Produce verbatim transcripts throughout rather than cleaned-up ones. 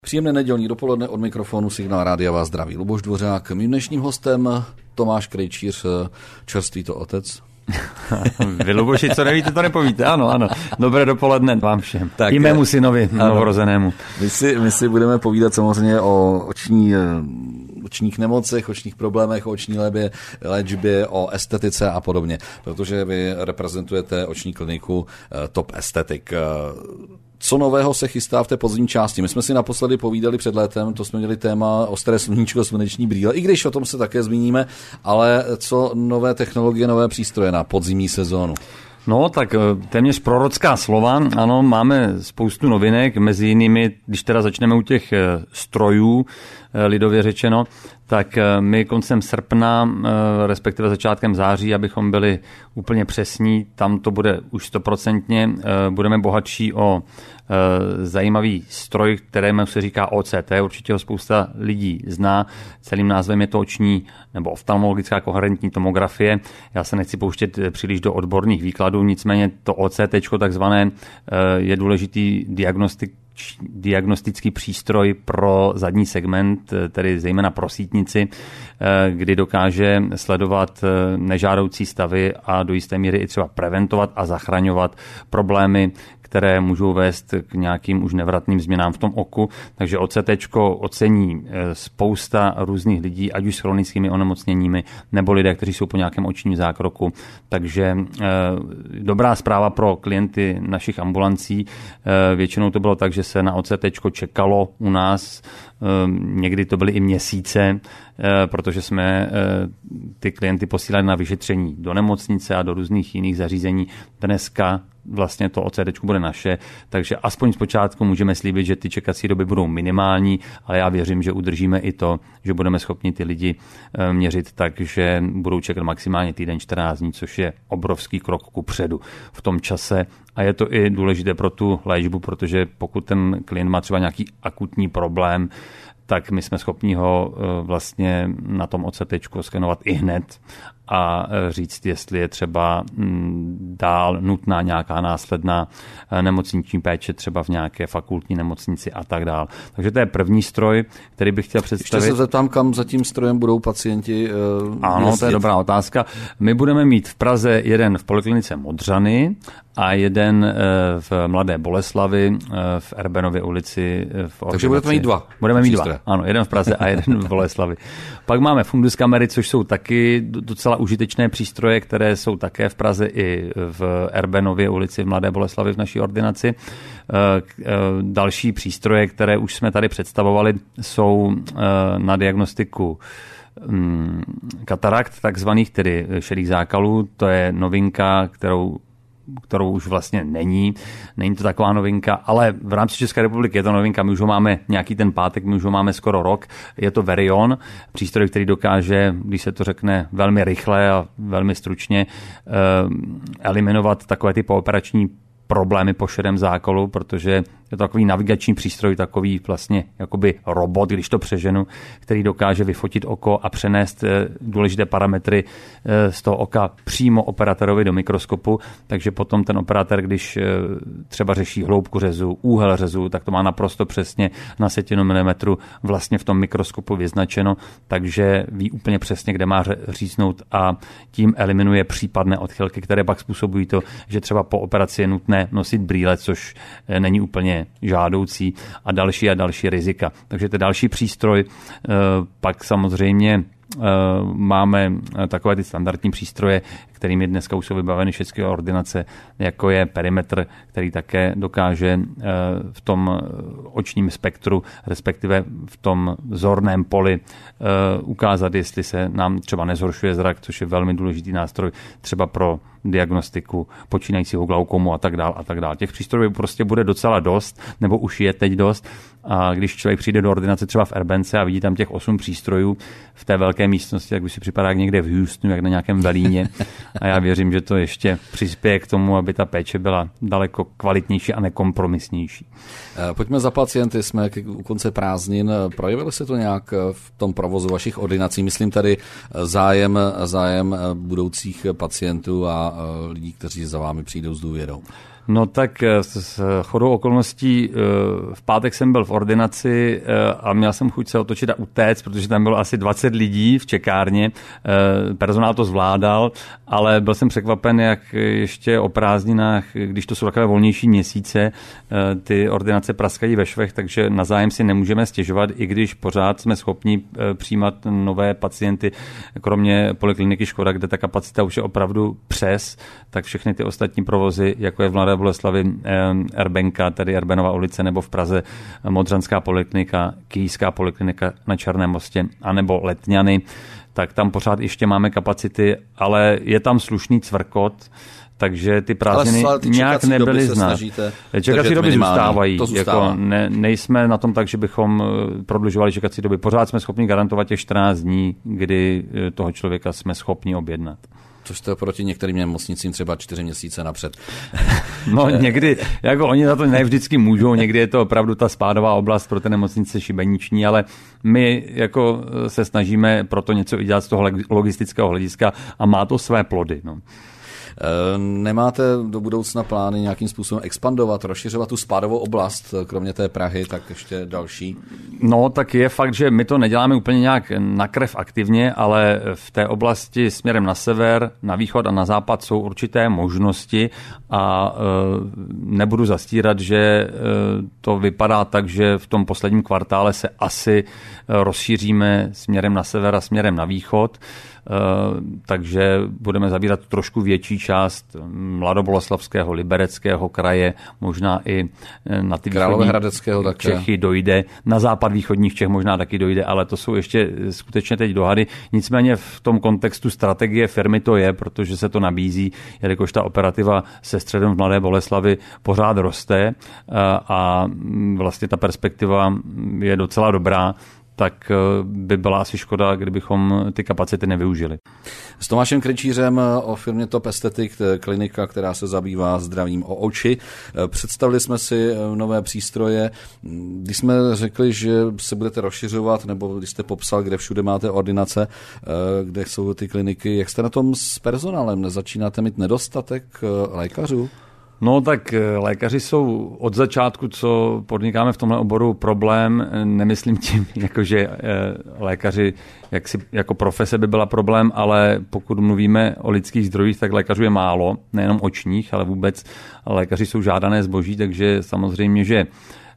Příjemné nedělní dopoledne, od mikrofonu Signál Rádia vás zdraví Luboš Dvořák. Mým dnešním hostem Tomáš Krejčíř, čerstvý to otec. Vy, Luboši, co nevíte, to nepovíte. Ano, ano. Dobré dopoledne vám všem. Tak, i mému synovi, novorozenému. My si, my si budeme povídat samozřejmě o oční, očních nemocech, očních problémech, o oční léčbě, léčbě, o estetice a podobně, protože vy reprezentujete oční kliniku Top Aesthetic. Co nového se chystá v té podzimní části? My jsme si naposledy povídali před létem, to jsme měli téma ostré sluníčko, sluneční brýle, i když o tom se také zmíníme, ale co nové technologie, nové přístroje na podzimní sezónu? No, tak téměř prorocká slova. Ano, máme spoustu novinek, mezi jinými, když teda začneme u těch strojů, lidově řečeno, tak my koncem srpna, respektive začátkem září, abychom byli úplně přesní, tam to bude už stoprocentně, budeme bohatší o zajímavý stroj, kterému se říká O C T, určitě ho spousta lidí zná, celým názvem je to oční nebo oftalmologická koherentní tomografie. Já se nechci pouštět příliš do odborných výkladů, nicméně to O C T takzvané je důležitý diagnostik diagnostický přístroj pro zadní segment, tedy zejména pro sítnici, kdy dokáže sledovat nežádoucí stavy a do jisté míry i třeba preventovat a zachraňovat problémy, které můžou vést k nějakým už nevratným změnám v tom oku. Takže O C T ocení spousta různých lidí, ať už s chronickými onemocněními, nebo lidé, kteří jsou po nějakém očním zákroku. Takže dobrá zpráva pro klienty našich ambulancí. Většinou to bylo tak, že se na O C T čekalo u nás. Někdy to byly i měsíce, protože jsme ty klienty posílali na vyšetření do nemocnice a do různých jiných zařízení. Dneska vlastně to O C T bude naše, takže aspoň zpočátku můžeme slíbit, že ty čekací doby budou minimální, ale já věřím, že udržíme i to, že budeme schopni ty lidi měřit tak, že budou čekat maximálně týden, čtrnáct dní, což je obrovský krok kupředu v tom čase. A je to i důležité pro tu léčbu, protože pokud ten klient má třeba nějaký akutní problém, tak my jsme schopni ho vlastně na tom O C T skenovat i hned a říct, jestli je třeba dál nutná nějaká následná nemocniční péče, třeba v nějaké fakultní nemocnici a tak dál. Takže to je první stroj, který bych chtěl představit. Ještě se zeptám, kam za tím strojem budou pacienti uh, Ano, jezdit. To je dobrá otázka. My budeme mít v Praze jeden v poliklinice Modřany a jeden v Mladé Boleslavi, v Erbenově ulici. V Takže budeme mít dva. Budeme mít dva, ano, jeden v Praze a jeden v Boleslavi. Pak máme fundus kamery, což jsou taky docela užitečné přístroje, které jsou také v Praze i v Erbenově ulici v Mladé Boleslavi v naší ordinaci. Další přístroje, které už jsme tady představovali, jsou na diagnostiku katarakt, takzvaných, tedy šedých zákalů. To je novinka, kterou kterou už vlastně není. Není to taková novinka, ale v rámci České republiky je to novinka. My už ho máme nějaký ten pátek, my už ho máme skoro rok. Je to Verion, přístroj, který dokáže, když se to řekne velmi rychle a velmi stručně, eliminovat takové ty pooperační problémy po šedém zákalu, protože je to takový navigační přístroj, takový vlastně jakoby robot, když to přeženu, který dokáže vyfotit oko a přenést důležité parametry z toho oka přímo operátorovi do mikroskopu, takže potom ten operátor, když třeba řeší hloubku řezu, úhel řezu, tak to má naprosto přesně na setinu milimetru vlastně v tom mikroskopu vyznačeno, takže ví úplně přesně, kde má říznout a tím eliminuje případné odchylky, které pak způsobují to, že třeba po operaci je nutné nosit brýle, což není úplně žádoucí a další a další rizika. Takže to je další přístroj. Pak samozřejmě máme takové ty standardní přístroje, kterými dneska už jsou vybaveny všechny ordinace, jako je perimetr, který také dokáže v tom očním spektru, respektive v tom zorném poli ukázat, jestli se nám třeba nezhoršuje zrak, což je velmi důležitý nástroj třeba pro diagnostiku počínajícího glaukomu a tak dál a tak dál. Těch přístrojů prostě bude docela dost, nebo už je teď dost. A když člověk přijde do ordinace třeba v Erbence a vidí tam těch osm přístrojů v té velké místnosti, tak by si připadá jak někde v Houstonu, jak na nějakém velíně. A já věřím, že to ještě přispěje k tomu, aby ta péče byla daleko kvalitnější a nekompromisnější. Pojďme za pacienty, jsme u konce prázdnin. Projevilo se to nějak v tom provozu vašich ordinací? Myslím tady zájem, zájem budoucích pacientů a lidí, kteří za vámi přijdou s důvěrou. No tak s shodou okolností v pátek jsem byl v ordinaci a měl jsem chuť se otočit a utéct, protože tam bylo asi dvacet lidí v čekárně. Personál to zvládal, ale byl jsem překvapen, jak ještě o prázdninách, když to jsou takové volnější měsíce, ty ordinace praskají ve švech, takže na zájem si nemůžeme stěžovat, i když pořád jsme schopni přijímat nové pacienty, kromě polikliniky Škoda, kde ta kapacita už je opravdu přes, tak všechny ty ostatní provozy, jako je v Mladé Boleslavi Erbenka, tedy Erbenova ulice, nebo v Praze Modřanská poliklinika, Kyjská poliklinika na Černém mostě, anebo Letňany, tak tam pořád ještě máme kapacity, ale je tam slušný cvrkot, takže ty prázdniny nějak nebyly znát. Čekací doby zůstávají. Jako ne, nejsme na tom tak, že bychom prodlužovali čekací doby. Pořád jsme schopni garantovat těch čtrnáct dní, kdy toho člověka jsme schopni objednat. Což to je proti některým nemocnicím třeba čtyři měsíce napřed. No někdy, jako oni za to ne vždycky můžou, někdy je to opravdu ta spádová oblast pro ty nemocnice šibeniční, ale my jako se snažíme proto něco dělat z toho logistického hlediska a má to své plody. No. Nemáte do budoucna plány nějakým způsobem expandovat, rozšiřovat tu spádovou oblast, kromě té Prahy, tak ještě další? No, tak je fakt, že my to neděláme úplně nějak na krev aktivně, ale v té oblasti směrem na sever, na východ a na západ jsou určité možnosti a e, nebudu zastírat, že e, to vypadá tak, že v tom posledním kvartále se asi rozšíříme směrem na sever a směrem na východ. Uh, takže budeme zabírat trošku větší část Mladoboleslavského, Libereckého kraje, možná i na ty východní Čechy dojde, na západ východních Čech možná taky dojde, ale to jsou ještě skutečně teď dohady. Nicméně v tom kontextu strategie firmy to je, protože se to nabízí, jelikož ta operativa se středem v Mladé Boleslavi pořád roste a vlastně ta perspektiva je docela dobrá, tak by byla asi škoda, kdybychom ty kapacity nevyužili. S Tomášem Krejčířem o firmě Top Aesthetic, klinika, která se zabývá zdravím o oči. Představili jsme si nové přístroje. Když jsme řekli, že se budete rozšiřovat, nebo když jste popsal, kde všude máte ordinace, kde jsou ty kliniky, jak jste na tom s personálem? Nezačínáte mít nedostatek lékařů? No tak lékaři jsou od začátku, co podnikáme v tomhle oboru, problém. Nemyslím tím, jakože lékaři jak si, jako profese by byla problém, ale pokud mluvíme o lidských zdrojích, tak lékařů je málo, nejenom očních, ale vůbec lékaři jsou žádané zboží, takže samozřejmě, že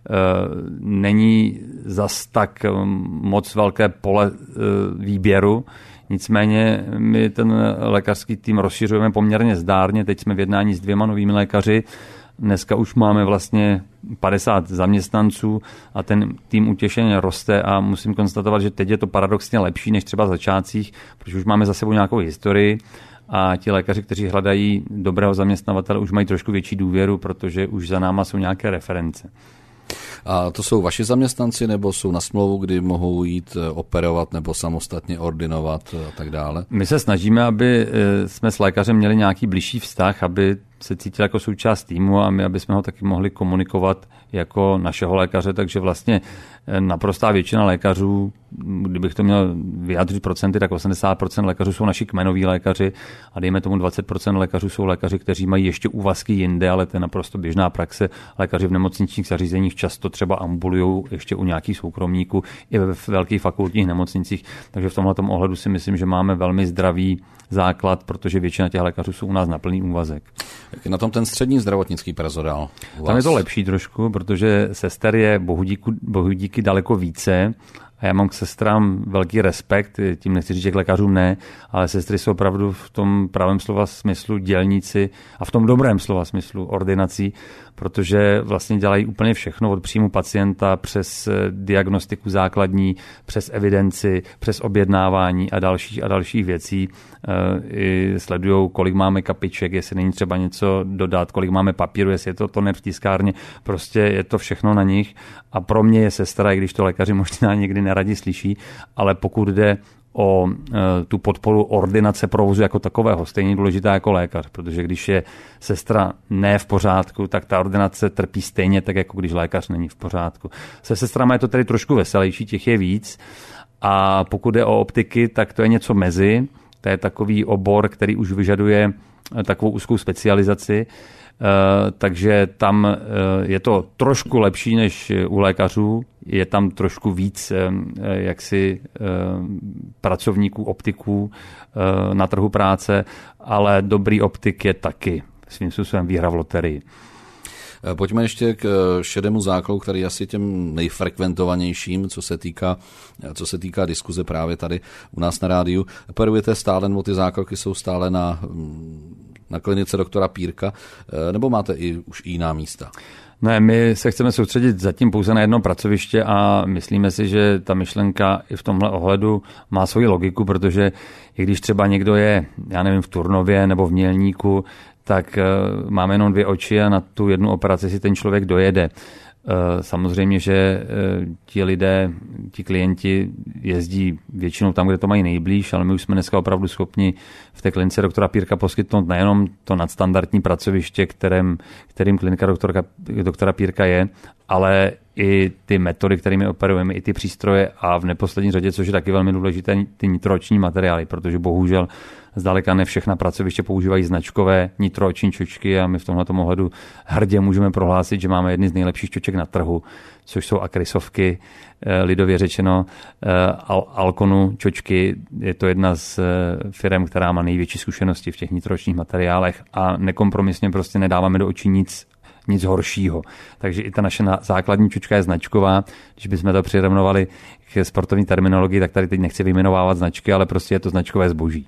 není zas tak moc velké pole výběru. Nicméně my ten lékařský tým rozšiřujeme poměrně zdárně. Teď jsme v jednání s dvěma novými lékaři. Dneska už máme vlastně padesát zaměstnanců a ten tým utěšeně roste a musím konstatovat, že teď je to paradoxně lepší než třeba v začátcích, protože už máme za sebou nějakou historii a ti lékaři, kteří hledají dobrého zaměstnavatele, už mají trošku větší důvěru, protože už za náma jsou nějaké reference. A to jsou vaši zaměstnanci, nebo jsou na smlouvu, kdy mohou jít operovat nebo samostatně ordinovat a tak dále? My se snažíme, aby jsme s lékařem měli nějaký bližší vztah, aby se cítil jako součást týmu a my, aby jsme ho taky mohli komunikovat jako našeho lékaře, takže vlastně naprostá většina lékařů, kdybych to měl vyjádřit procenty, tak osmdesát procent lékařů jsou naši kmenoví lékaři a dejme tomu dvacet procent lékařů jsou lékaři, kteří mají ještě úvazky jinde, ale to je naprosto běžná praxe. Lékaři v nemocničních zařízeních často třeba ambulují ještě u nějakých soukromníků i ve velkých fakultních nemocnicích, takže v tomhletom ohledu si myslím, že máme velmi zdravý základ, protože většina těch lékařů jsou u nás na plný úvazek. Jak je na tom ten střední zdravotnický personál? Tam je to lepší trošku, protože sester je bohu díky, bohu díky daleko více a já mám k sestrám velký respekt, tím nechci říct, že k lékařům ne, ale sestry jsou opravdu v tom pravém slova smyslu dělníci a v tom dobrém slova smyslu ordinací, protože vlastně dělají úplně všechno od příjmu pacienta přes diagnostiku základní, přes evidenci, přes objednávání a dalších a dalších věcí. I sledují, kolik máme kapiček, jestli není třeba něco dodat, kolik máme papíru, jestli je to toner v tiskárně, prostě je to všechno na nich a pro mě je sestra, i když to lékaři možná někdy neradi slyší, ale pokud jde o e, tu podporu ordinace provozu jako takového, stejně důležitá jako lékař, protože když je sestra ne v pořádku, tak ta ordinace trpí stejně tak, jako když lékař není v pořádku. Se sestrama je to tedy trošku veselější, těch je víc a pokud jde o optiky, tak to je něco mezi, to je takový obor, který už vyžaduje takovou úzkou specializaci. takže tam je to trošku lepší než u lékařů, je tam trošku víc jaksi pracovníků, optiků na trhu práce, ale dobrý optik je taky svým způsobem výhra v loterii. Pojďme ještě k šedému základu, který je asi těm nejfrekventovanějším, co se týká, co se týká diskuze právě tady u nás na rádiu. Operujete stále, nebo ty zákroky jsou stále na, na klinice doktora Pírka, nebo máte i už i jiná místa? Ne, my se chceme soustředit zatím pouze na jedno pracoviště a myslíme si, že ta myšlenka i v tomhle ohledu má svoji logiku, protože i když třeba někdo je, já nevím, v Turnově nebo v Mělníku, tak máme jenom dvě oči a na tu jednu operaci si ten člověk dojede. Samozřejmě, že ti lidé, ti klienti jezdí většinou tam, kde to mají nejblíž, ale my už jsme dneska opravdu schopni v té klinice doktora Pírka poskytnout nejenom to nadstandardní pracoviště, kterým, kterým klinika doktora, doktora Pírka je, ale i ty metody, kterými operujeme, i ty přístroje a v neposlední řadě, což je taky velmi důležité, ty nitrooční materiály, protože bohužel zdaleka ne všechna pracoviště používají značkové nitrooční čočky a my v tomhletom ohledu hrdě můžeme prohlásit, že máme jedny z nejlepších čoček na trhu, což jsou akrysovky, lidově řečeno Al- Alconu čočky. Je to jedna z firem, která má největší zkušenosti v těch nitroočních materiálech a nekompromisně prostě nedáváme do očí nic nic horšího. Takže i ta naše základní čočka je značková. Když bychom to přirovnovali k sportovní terminologii, tak tady teď nechci vyjmenovávat značky, ale prostě je to značkové zboží.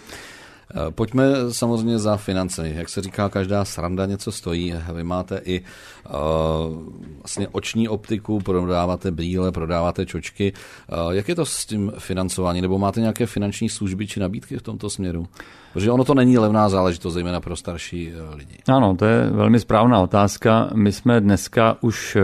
Pojďme samozřejmě za finance. Jak se říká, každá sranda něco stojí. Vy máte i uh, vlastně oční optiku, prodáváte brýle, prodáváte čočky. Uh, jak je to s tím financováním? Nebo máte nějaké finanční služby či nabídky v tomto směru? Protože ono to není levná záležitost, zejména pro starší uh, lidi. Ano, to je velmi správná otázka. My jsme dneska už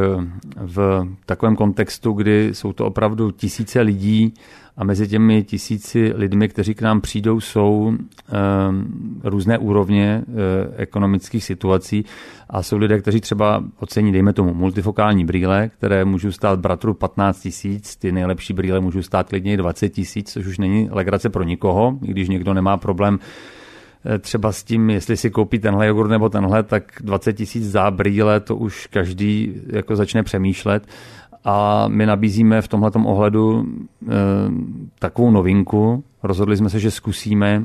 v takovém kontextu, kdy jsou to opravdu tisíce lidí, a mezi těmi tisíci lidmi, kteří k nám přijdou, jsou e, různé úrovně e, ekonomických situací a jsou lidé, kteří třeba ocení, dejme tomu, multifokální brýle, které můžou stát bratru patnáct tisíc, ty nejlepší brýle můžou stát klidně dvacet tisíc, což už není legrace pro nikoho, i když někdo nemá problém e, třeba s tím, jestli si koupí tenhle jogurt nebo tenhle, tak dvacet tisíc za brýle, to už každý jako začne přemýšlet. A my nabízíme v tomhletom ohledu e, takovou novinku. Rozhodli jsme se, že zkusíme e,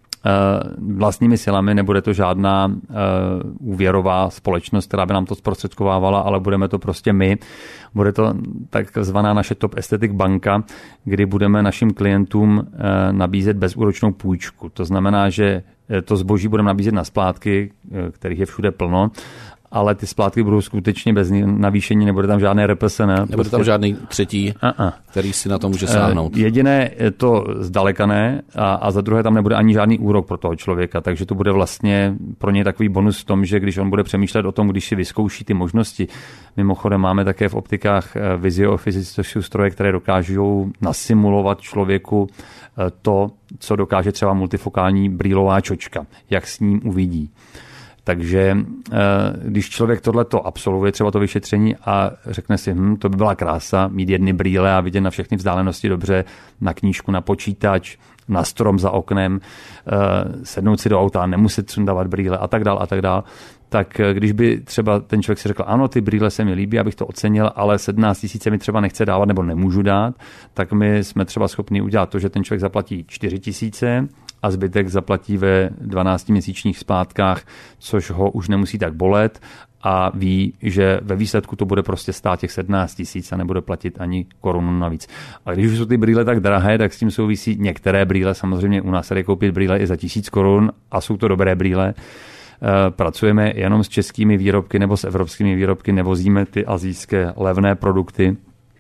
vlastními silami, nebude to žádná e, úvěrová společnost, která by nám to zprostředkovávala, ale budeme to prostě my. Bude to takzvaná naše Top Aesthetic banka, kdy budeme našim klientům e, nabízet bezúročnou půjčku. To znamená, že to zboží budeme nabízet na splátky, kterých je všude plno, ale ty splátky budou skutečně bez navýšení, nebude tam žádné R P S N. Nebude prostě tam žádný třetí, A-a. který si na to může sáhnout. Jediné je to zdaleka ne a, a za druhé tam nebude ani žádný úrok pro toho člověka, takže to bude vlastně pro něj takový bonus v tom, že když on bude přemýšlet o tom, když si vyzkouší ty možnosti. Mimochodem máme také v optikách Vizio Office, což jsou stroje, které dokážou nasimulovat člověku to, co dokáže třeba multifokální brýlová čočka, jak s ním uvidí. Takže když člověk tohleto absolvuje, třeba to vyšetření a řekne si, hm, to by byla krása, mít jedny brýle a vidět na všechny vzdálenosti dobře, na knížku, na počítač, na strom za oknem, sednout si do auta, nemuset sundávat brýle a tak dál a tak dál, tak když by třeba ten člověk si řekl, ano, ty brýle se mi líbí, abych to ocenil, ale sedmnáct tisíc mi třeba nechce dávat nebo nemůžu dát, tak my jsme třeba schopni udělat to, že ten člověk zaplatí čtyři tisíce a zbytek zaplatí ve dvanáctiměsíčních splátkách, což ho už nemusí tak bolet a ví, že ve výsledku to bude prostě stát těch sedmnáct tisíc a nebude platit ani korunu navíc. A když už jsou ty brýle tak drahé, tak s tím souvisí některé brýle, samozřejmě u nás se jde koupit brýle i za tisíc korun a jsou to dobré brýle. Pracujeme jenom s českými výrobky nebo s evropskými výrobky, nevozíme ty asijské levné produkty,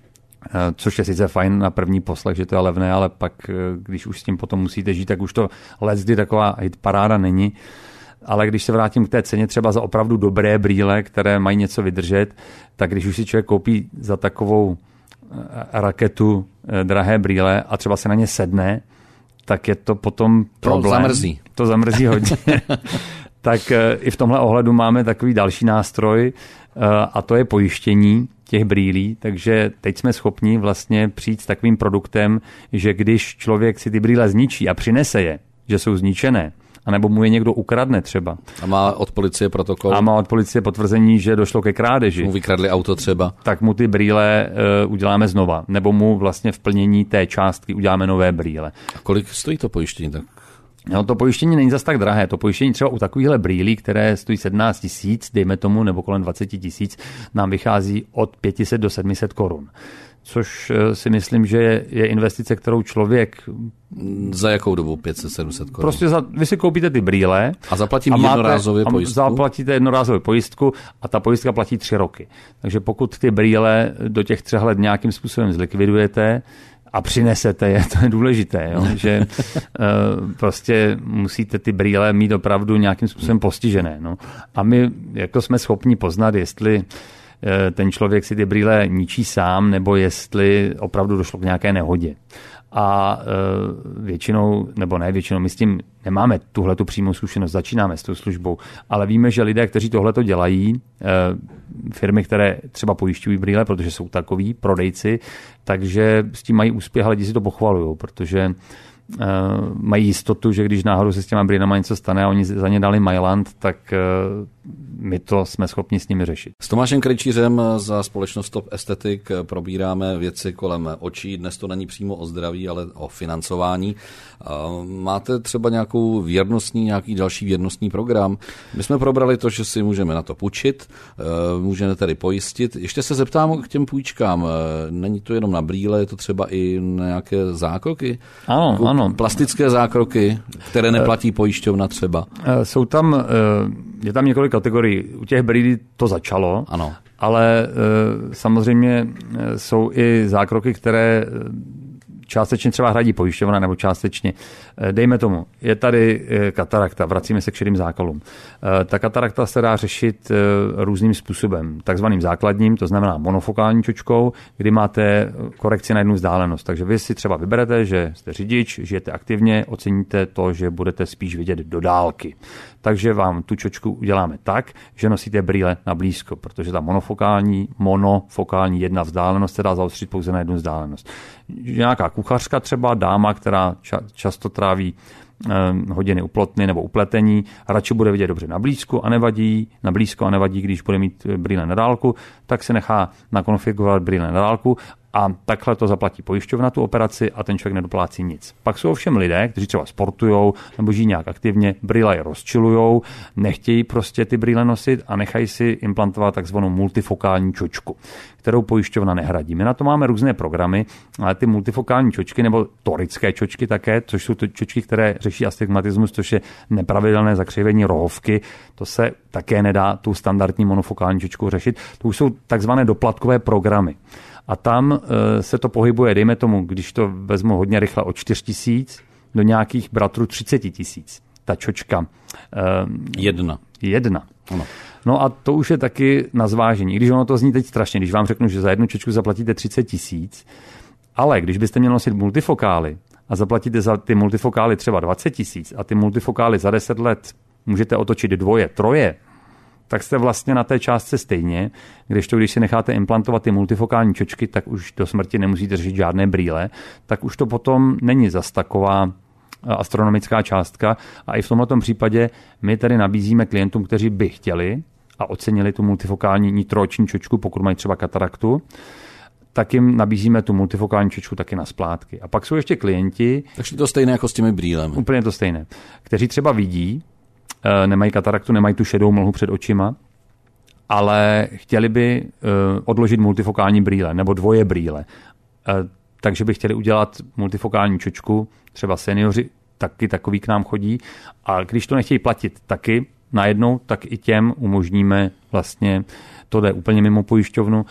což je sice fajn na první poslech, že to je levné, ale pak, když už s tím potom musíte žít, tak už to leckdy taková paráda není. Ale když se vrátím k té ceně třeba za opravdu dobré brýle, které mají něco vydržet, tak když už si člověk koupí za takovou raketu drahé brýle a třeba se na ně sedne, tak je to potom problém. To zamrzí. To zamrzí hodně. Tak i v tomhle ohledu máme takový další nástroj a to je pojištění těch brýlí, takže teď jsme schopni vlastně přijít s takovým produktem, že když člověk si ty brýle zničí a přinese je, že jsou zničené anebo mu je někdo ukradne třeba. A má od policie protokol. A má od policie potvrzení, že došlo ke krádeži. Mu vykradli auto třeba. Tak mu ty brýle uh, uděláme znova, nebo mu vlastně v plnění té částky uděláme nové brýle. A kolik stojí to pojištění? Tak... No, to pojištění není zas tak drahé. To pojištění třeba u takovýchhle brýlí, které stojí sedmnáct tisíc, dejme tomu, nebo kolem dvacet tisíc, nám vychází od pět set do sedm set korun. Což si myslím, že je investice, kterou člověk... Za jakou dobu? pět set sedm set korun? Prostě za, vy si koupíte ty brýle... A zaplatím jednorázově pojistku? A zaplatíte jednorázově pojistku a ta pojistka platí tři roky. Takže pokud ty brýle do těch třech let nějakým způsobem zlikvidujete a přinesete je, to je důležité, jo? Že uh, prostě musíte ty brýle mít opravdu nějakým způsobem postižené. No. A my jako jsme schopni poznat, jestli ten člověk si ty brýle ničí sám, nebo jestli opravdu došlo k nějaké nehodě. A většinou, nebo ne většinou, my s tím nemáme tuhletu přímou zkušenost, začínáme s tou službou, ale víme, že lidé, kteří tohleto dělají, firmy, které třeba pojišťují brýle, protože jsou takoví prodejci, takže s tím mají úspěch, ale lidi si to pochvalují, protože Uh, mají jistotu, že když náhodou se s těma brýlema něco stane a oni za ně dali Myland, tak uh, my to jsme schopni s nimi řešit. S Tomášem Krejčířem za společnost Top Aesthetic probíráme věci kolem očí. Dnes to není přímo o zdraví, ale o financování. Uh, máte třeba nějakou věrnostní, nějaký další věrnostní program? My jsme probrali to, že si můžeme na to půjčit, uh, můžeme tedy pojistit. Ještě se zeptám k těm půjčkám. Uh, není to jenom na brýle, je to třeba i na nějaké zákroky? Ano, jako ano. Plastické zákroky, které neplatí pojišťovna třeba? Jsou tam, je tam několik kategorií. U těch brýlí to začalo, ano. Ale samozřejmě jsou i zákroky, které částečně třeba hradí pojišťovna nebo částečně. Dejme tomu, je tady katarakta, vracíme se k šedým zákalům. Ta katarakta se dá řešit různým způsobem. Takzvaným základním, to znamená monofokální čočkou, kdy máte korekci na jednu vzdálenost. Takže vy si třeba vyberete, že jste řidič, žijete aktivně, oceníte to, že budete spíš vidět do dálky. Takže vám tu čočku uděláme tak, že nosíte brýle na blízko, protože ta monofokální, monofokální jedna vzdálenost se dá zaostřit pouze na jednu vzdálenost. Nějaká kuchařka třeba, dáma, která ča- často tráví eh, hodiny u plotny nebo upletení, radši bude vidět dobře na blízku a nevadí, na blízko a nevadí, když bude mít brýle na dálku, tak se nechá nakonfigurovat brýle na dálku a takhle to zaplatí pojišťovna tu operaci a ten člověk nedoplácí nic. Pak jsou ovšem lidé, kteří třeba sportujou nebo žijí nějak aktivně, brýle je rozčilujou, nechtějí prostě ty brýle nosit a nechají si implantovat takzvanou multifokální čočku, kterou pojišťovna nehradí. My na to máme různé programy, ale ty multifokální čočky nebo torické čočky také, což jsou čočky, které řeší astigmatismus, což je nepravidelné zakřivení rohovky, to se také nedá tu standardní monofokální čočku řešit. To už jsou takzvané doplatkové programy. A tam e, se to pohybuje, dejme tomu, když to vezmu hodně rychle, od čtyři tisíc do nějakých bratrů třicet tisíc. Ta čočka. E, jedna. Jedna. Ano. No a to už je taky na zvážení. I když ono to zní teď strašně, když vám řeknu, že za jednu čočku zaplatíte třicet tisíc, ale když byste měli nosit multifokály a zaplatíte za ty multifokály třeba dvacet tisíc a ty multifokály za deset let můžete otočit dvoje, troje, tak jste vlastně na té částce stejně, když to, když si necháte implantovat ty multifokální čočky, tak už do smrti nemusíte řešit žádné brýle, tak už to potom není zas taková astronomická částka a i v tomto případě my tady nabízíme klientům, kteří by chtěli a ocenili tu multifokální nitrooční čočku, pokud mají třeba kataraktu, tak jim nabízíme tu multifokální čočku taky na splátky. A pak jsou ještě klienti... Takže to stejné jako s těmi brýlemi. Úplně to stejné. Kteří třeba vidí, nemají kataraktu, nemají tu šedou mlhu před očima, ale chtěli by odložit multifokální brýle nebo dvoje brýle. Takže by chtěli udělat multifokální čočku, třeba seniori taky takový k nám chodí, a když to nechtějí platit taky najednou, tak i těm umožníme vlastně, to jde úplně mimo pojišťovnu,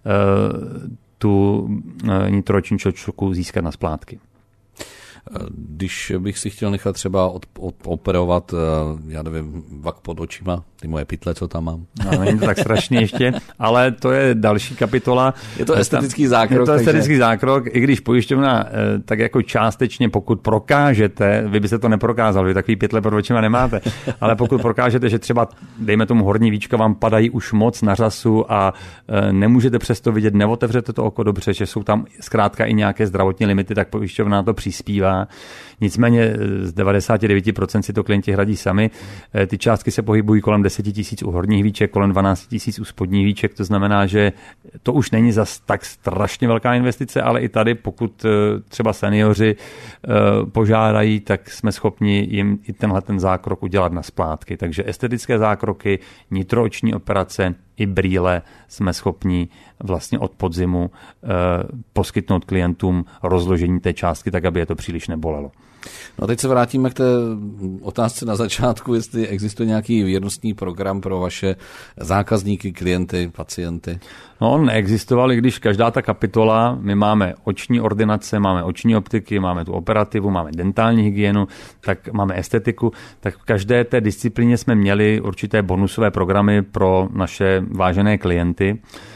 tu nitrooční čočku získat na splátky. Když bych si chtěl nechat třeba od, od, operovat, já nevím, vak pod očima, ty moje pytle, co tam mám. No, není to tak strašně ještě, ale to je další kapitola. Je to estetický zákrok. Je to takže... estetický zákrok, i když pojišťovna tak jako částečně, pokud prokážete, vy byste to neprokázal, vy takový pytle pod očima nemáte, ale pokud prokážete, že třeba, dejme tomu, horní víčka vám padají už moc na řasu a nemůžete přesto vidět, neotevřete to oko dobře, že jsou tam zkrátka i nějaké zdravotní limity, tak pojišťovna to přispívá procenta. Nicméně z devadesát devět procent si to klienti hradí sami. Ty částky se pohybují kolem deset tisíc u horních víček, kolem dvanáct tisíc u spodních víček, to znamená, že to už není zas tak strašně velká investice, ale i tady, pokud třeba seniori požádají, tak jsme schopni jim i tenhle ten zákrok udělat na splátky. Takže estetické zákroky, nitrooční operace i brýle jsme schopni vlastně od podzimu eh, poskytnout klientům rozložení té částky tak, aby je to příliš nebolelo. No a teď se vrátíme k té otázce na začátku, jestli existuje nějaký věrnostní program pro vaše zákazníky, klienty, pacienty. No on neexistoval, i když každá ta kapitola, my máme oční ordinace, máme oční optiky, máme tu operativu, máme dentální hygienu, tak máme estetiku, tak v každé té disciplíně jsme měli určité bonusové programy pro naše vážené klienty.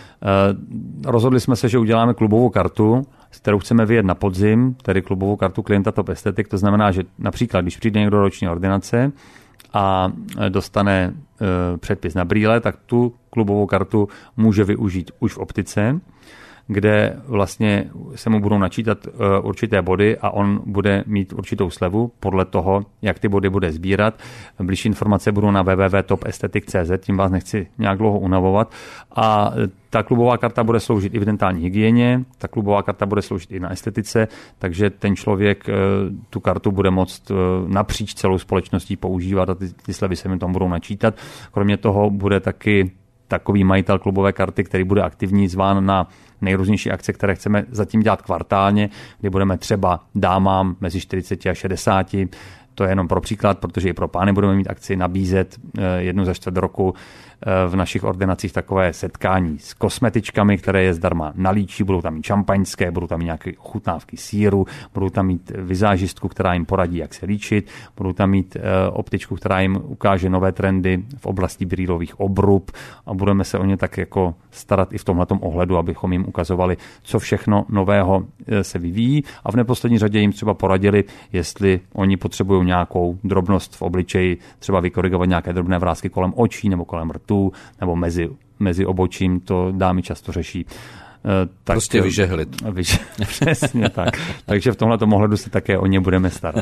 Rozhodli jsme se, že uděláme klubovou kartu, s kterou chceme vyjet na podzim, tedy klubovou kartu klienta Top Aesthetic. To znamená, že například, když přijde někdo do roční ordinace a dostane e, předpis na brýle, tak tu klubovou kartu může využít už v optice, kde vlastně se mu budou načítat určité body a on bude mít určitou slevu podle toho, jak ty body bude sbírat. Blížší informace budou na w w w tečka top aesthetic tečka c z, tím vás nechci nějak dlouho unavovat. A ta klubová karta bude sloužit i v dentální hygieně, ta klubová karta bude sloužit i na estetice, takže ten člověk tu kartu bude moct napříč celou společností používat a ty, ty slevy se mi tam budou načítat. Kromě toho bude taky takový majitel klubové karty, který bude aktivní, zván na nejrůznější akce, které chceme zatím dělat kvartálně, kdy budeme třeba dámám mezi čtyřiceti a šedesáti. To je jenom pro příklad, protože i pro pány budeme mít akci nabízet jednu za čtvrt roku v našich ordinacích takové setkání s kosmetičkami, které je zdarma nalíčí, budou tam mít šampaňské, budou tam mít nějaké ochutnávky sýru, budou tam mít vizážistku, která jim poradí, jak se líčit, budou tam mít optičku, která jim ukáže nové trendy v oblasti brýlových obrub a budeme se o ně tak jako starat i v tomhletom ohledu, abychom jim ukazovali, co všechno nového se vyvíjí a v neposlední řadě jim třeba poradili, jestli oni potřebují nějakou drobnost v obličeji, třeba vykorigovat nějaké drobné vrásky kolem očí nebo kolem rtů nebo mezi, mezi obočím, to dámy často řeší. Tak, prostě vyžehlit. Vyž, přesně tak. Takže v tomhletom ohledu se také o ně budeme starat.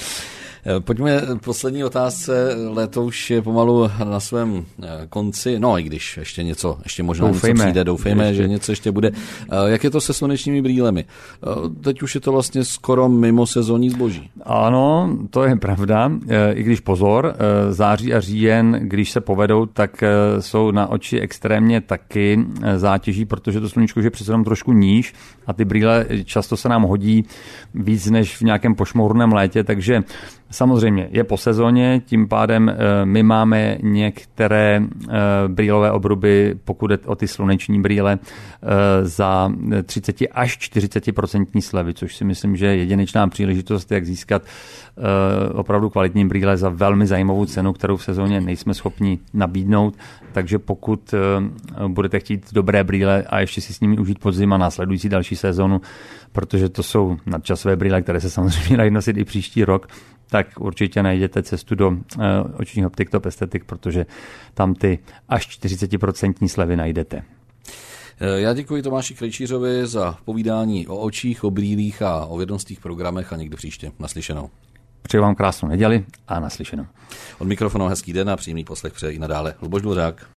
Pojďme poslední otázce. Léto už je pomalu na svém konci. No, i když ještě něco, ještě možná doufejme, něco přijde, doufejme, ještě. že něco ještě bude. Jak je to se slunečními brýlemi? Teď už je to vlastně skoro mimo sezónní zboží. Ano, to je pravda. I když pozor, září a říjen, když se povedou, tak jsou na oči extrémně taky zátěží, protože to sluníčko je přece jenom trošku níž a ty brýle často se nám hodí víc než v nějakém pošmourném létě, takže samozřejmě je po sezóně, tím pádem my máme některé brýlové obruby, pokud jde o ty sluneční brýle, za třicet až čtyřicet procent slevy, což si myslím, že je jedinečná příležitost, jak získat opravdu kvalitní brýle za velmi zajímavou cenu, kterou v sezóně nejsme schopni nabídnout. Takže pokud budete chtít dobré brýle a ještě si s nimi užít podzim a následující další sezónu, protože to jsou nadčasové brýle, které se samozřejmě dají nosit i příští rok, tak určitě najděte cestu do uh, očních optik Top Aesthetic, protože tam ty až čtyřicet procent slevy najdete. Já děkuji Tomáši Krejčířovi za povídání o očích, o brýlích a o vědnostních programech a někdy příště. Naslyšenou. Přeji vám krásnou neděli a naslyšenou. Od mikrofonu hezký den a příjemný poslech přeje i nadále Luboš Dvořák.